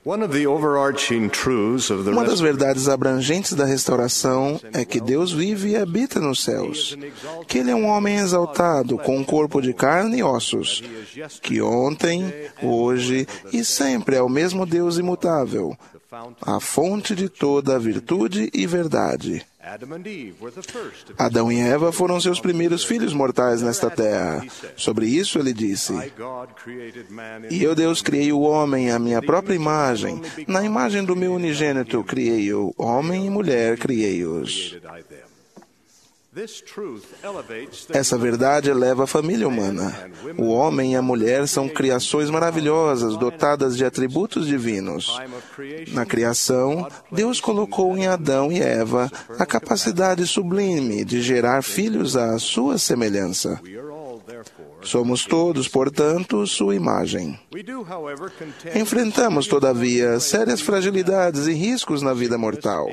Uma das verdades abrangentes da restauração é que Deus vive e habita nos céus, que Ele é um homem exaltado, com um corpo de carne e ossos, que ontem, hoje e sempre é o mesmo Deus imutável, a fonte de toda a virtude e verdade. Adão e Eva foram seus primeiros filhos mortais nesta terra. Sobre isso ele disse: E eu, Deus, criei o homem à minha própria imagem. Na imagem do meu unigênito criei-o, homem e mulher criei-os. Essa verdade eleva a família humana. O homem e a mulher são criações maravilhosas, dotadas de atributos divinos. Na criação, Deus colocou em Adão e Eva a capacidade sublime de gerar filhos à sua semelhança. Somos todos, portanto, sua imagem. Enfrentamos, todavia, sérias fragilidades e riscos na vida mortal.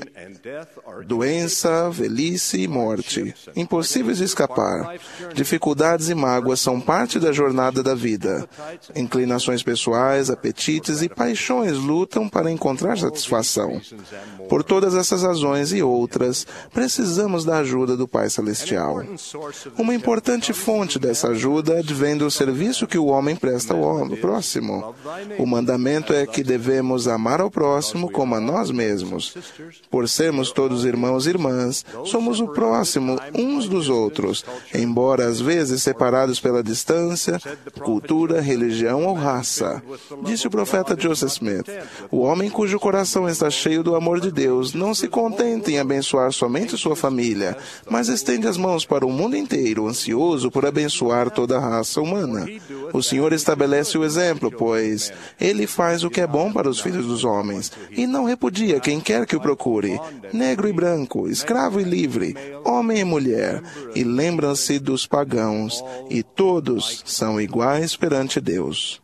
Doença, velhice e morte, impossíveis de escapar. Dificuldades e mágoas são parte da jornada da vida. Inclinações pessoais, apetites e paixões lutam para encontrar satisfação. Por todas essas razões e outras, precisamos da ajuda do Pai Celestial. Uma importante fonte dessa ajuda advém do serviço que o homem presta ao próximo. O mandamento é que devemos amar ao próximo como a nós mesmos. Por sermos todos irmãos e irmãs, somos o próximo uns dos outros, embora às vezes separados pela distância, cultura, religião ou raça. Disse o profeta Joseph Smith: o homem cujo coração está cheio do amor de Deus não se contenta em abençoar somente sua família, mas estende as mãos para o mundo inteiro, ansioso por abençoar toda a raça humana. O Senhor estabelece o exemplo, pois Ele faz o que é bom para os filhos dos homens, e não repudia quem quer que o procure, negro e branco, escravo e livre, homem e mulher, e lembram-se dos pagãos, e todos são iguais perante Deus.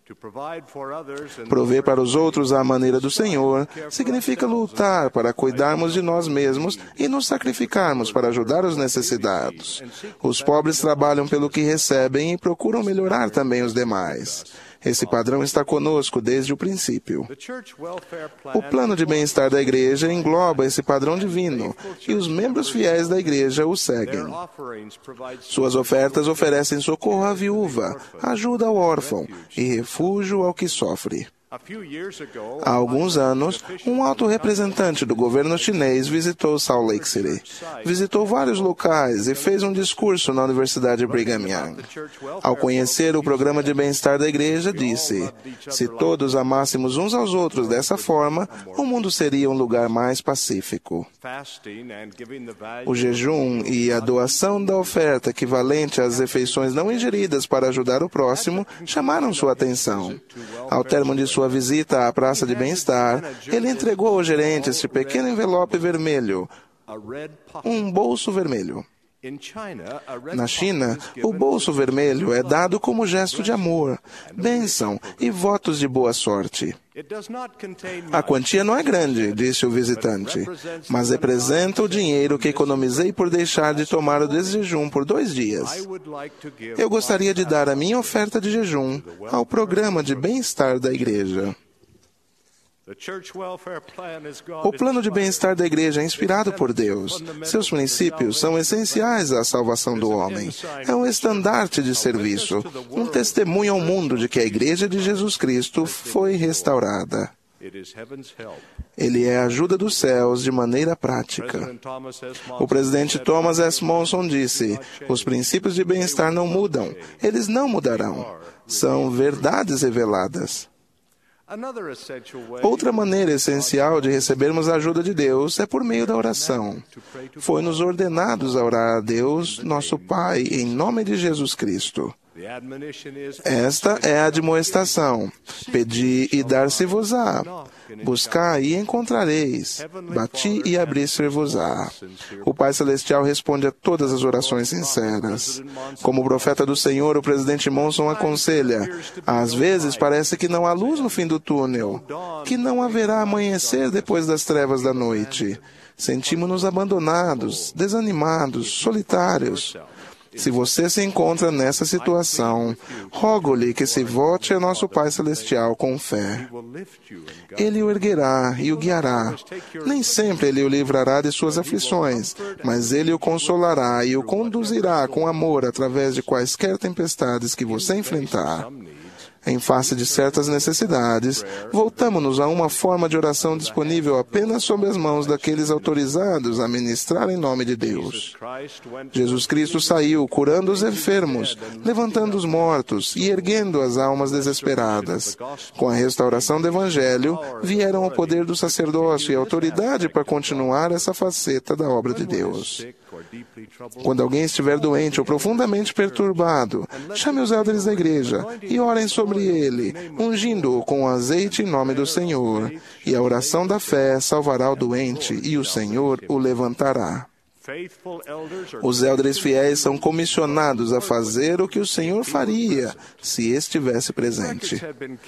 Prover para os outros à maneira do Senhor significa lutar para cuidarmos de nós mesmos e nos sacrificarmos para ajudar os necessitados. Os pobres trabalham pelo que recebem e procuram melhorar também os demais. Esse padrão está conosco desde o princípio. O plano de bem-estar da igreja engloba esse padrão divino, e os membros fiéis da igreja o seguem. Suas ofertas oferecem socorro à viúva, ajuda ao órfão e refúgio ao que sofre. Há alguns anos, um alto representante do governo chinês visitou Salt Lake City. Visitou vários locais e fez um discurso na Universidade Brigham Young. Ao conhecer o programa de bem-estar da igreja, disse: se todos amássemos uns aos outros dessa forma, o mundo seria um lugar mais pacífico. O jejum e a doação da oferta equivalente às refeições não ingeridas para ajudar o próximo chamaram sua atenção. Ao término de sua visita à praça de bem-estar, ele entregou ao gerente este pequeno envelope vermelho, um bolso vermelho. Na China, o bolso vermelho é dado como gesto de amor, bênção e votos de boa sorte. A quantia não é grande, disse o visitante, mas representa o dinheiro que economizei por deixar de tomar o desjejum por 2 dias. Eu gostaria de dar a minha oferta de jejum ao programa de bem-estar da igreja. O plano de bem-estar da igreja é inspirado por Deus. Seus princípios são essenciais à salvação do homem. É um estandarte de serviço, um testemunho ao mundo de que a igreja de Jesus Cristo foi restaurada. Ele é a ajuda dos céus de maneira prática. O presidente Thomas S. Monson disse: os princípios de bem-estar não mudam, eles não mudarão. São verdades reveladas. Outra maneira essencial de recebermos a ajuda de Deus é por meio da oração. Foi-nos ordenados a orar a Deus, nosso Pai, em nome de Jesus Cristo. Esta é a admoestação: pedi e dar-se-vos-á, buscai e encontrareis, bati e abrir-se-vos-á. O Pai Celestial responde a todas as orações sinceras. Como o profeta do Senhor, o presidente Monson aconselha: às vezes parece que não há luz no fim do túnel, que não haverá amanhecer depois das trevas da noite. Sentimos-nos abandonados, desanimados, solitários. Se você se encontra nessa situação, rogo-lhe que se volte a nosso Pai Celestial com fé. Ele o erguerá e o guiará. Nem sempre Ele o livrará de suas aflições, mas Ele o consolará e o conduzirá com amor através de quaisquer tempestades que você enfrentar. Em face de certas necessidades, voltamo-nos a uma forma de oração disponível apenas sob as mãos daqueles autorizados a ministrar em nome de Deus. Jesus Cristo saiu curando os enfermos, levantando os mortos e erguendo as almas desesperadas. Com a restauração do Evangelho, vieram o poder do sacerdócio e a autoridade para continuar essa faceta da obra de Deus. Quando alguém estiver doente ou profundamente perturbado, chame os líderes da igreja e orem sobre ele, ungindo-o com azeite em nome do Senhor. E a oração da fé salvará o doente e o Senhor o levantará. Os líderes fiéis são comissionados a fazer o que o Senhor faria se estivesse presente.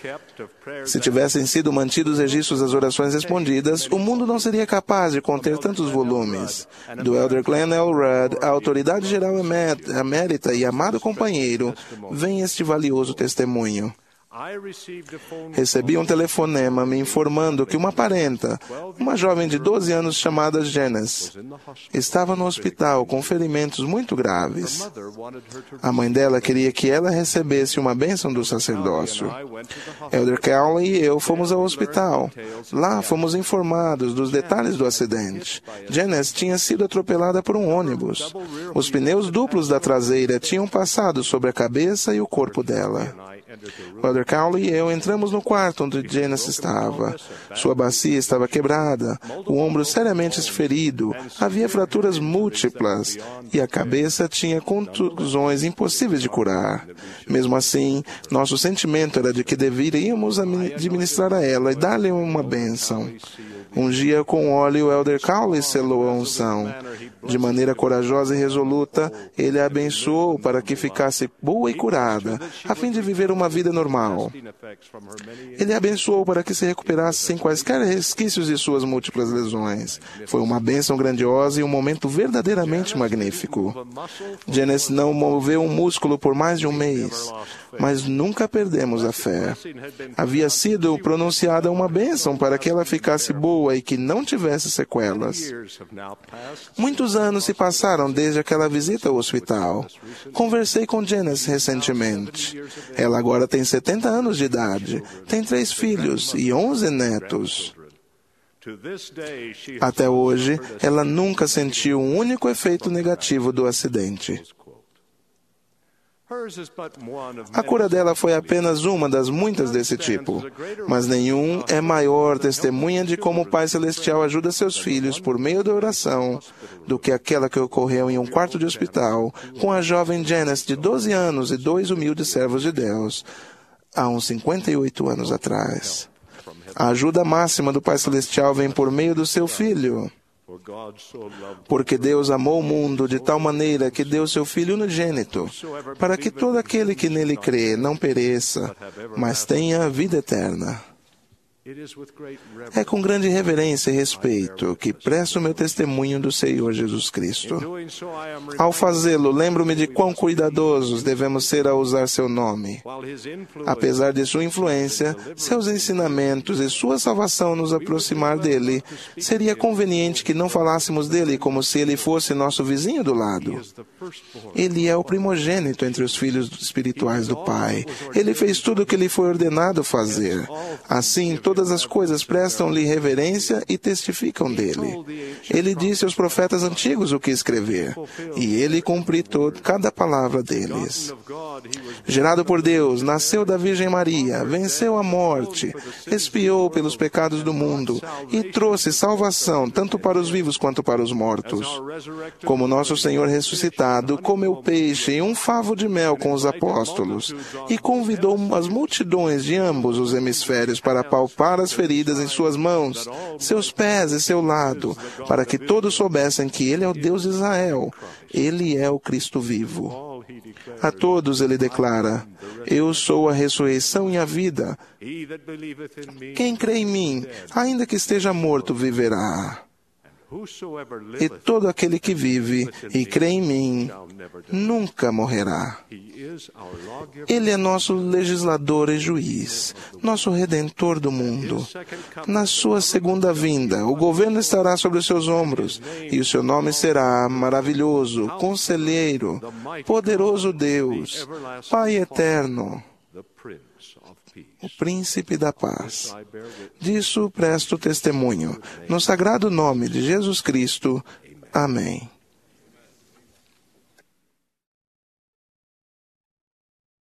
Se tivessem sido mantidos registros das orações respondidas, o mundo não seria capaz de conter tantos volumes. Do Elder Glenn L. Rudd, a autoridade geral emérita e amado companheiro, vem este valioso testemunho. Recebi um telefonema me informando que uma parenta, uma jovem de 12 anos chamada Janice, estava no hospital com ferimentos muito graves. A mãe dela queria que ela recebesse uma bênção do sacerdócio. Elder Cowley e eu fomos ao hospital. Lá fomos informados dos detalhes do acidente. Janice tinha sido atropelada por um ônibus. Os pneus duplos da traseira tinham passado sobre a cabeça e o corpo dela. O Elder Cowley e eu entramos no quarto onde Janice estava. Sua bacia estava quebrada, o ombro seriamente ferido, havia fraturas múltiplas e a cabeça tinha contusões impossíveis de curar. Mesmo assim, nosso sentimento era de que deveríamos administrar a ela e dar-lhe uma bênção. Ungia com óleo, o Elder Cowley selou a unção. De maneira corajosa e resoluta, ele a abençoou para que ficasse boa e curada, a fim de viver uma vida normal. Ele a abençoou para que se recuperasse sem quaisquer resquícios de suas múltiplas lesões. Foi uma bênção grandiosa e um momento verdadeiramente magnífico. Janice não moveu um músculo por mais de um mês, mas nunca perdemos a fé. Havia sido pronunciada uma bênção para que ela ficasse boa e que não tivesse sequelas. Muitos anos se passaram desde aquela visita ao hospital. Conversei com Janice recentemente. Ela agora tem 70 anos de idade, tem 3 filhos e 11 netos. Até hoje, ela nunca sentiu um único efeito negativo do acidente. A cura dela foi apenas uma das muitas desse tipo, mas nenhum é maior testemunha de como o Pai Celestial ajuda seus filhos por meio da oração do que aquela que ocorreu em um quarto de hospital com a jovem Janice de 12 anos e 2 humildes servos de Deus, há uns 58 anos atrás. A ajuda máxima do Pai Celestial vem por meio do seu Filho. Porque Deus amou o mundo de tal maneira que deu seu Filho unigênito, para que todo aquele que nele crê não pereça, mas tenha a vida eterna. É com grande reverência e respeito que presto meu testemunho do Senhor Jesus Cristo. Ao fazê-lo, lembro-me de quão cuidadosos devemos ser ao usar seu nome. Apesar de sua influência, seus ensinamentos e sua salvação nos aproximar dele, seria conveniente que não falássemos dele como se ele fosse nosso vizinho do lado. Ele é o primogênito entre os filhos espirituais do Pai. Ele fez tudo o que lhe foi ordenado fazer. Assim, todas as coisas prestam-lhe reverência e testificam dele. Ele disse aos profetas antigos o que escrever, e ele cumpriu cada palavra deles. Gerado por Deus, nasceu da Virgem Maria, venceu a morte, expiou pelos pecados do mundo e trouxe salvação tanto para os vivos quanto para os mortos. Como nosso Senhor ressuscitado, comeu peixe e um favo de mel com os apóstolos e convidou as multidões de ambos os hemisférios para palpar as feridas em suas mãos, seus pés e seu lado, para que todos soubessem que Ele é o Deus de Israel. Ele é o Cristo vivo. A todos Ele declara: Eu sou a ressurreição e a vida. Quem crê em mim, ainda que esteja morto, viverá. E todo aquele que vive e crê em mim nunca morrerá. Ele é nosso legislador e juiz, nosso redentor do mundo. Na sua segunda vinda, o governo estará sobre os seus ombros, e o seu nome será Maravilhoso, Conselheiro, Poderoso Deus, Pai Eterno, o Príncipe da Paz. Disso presto testemunho, no sagrado nome de Jesus Cristo. Amém.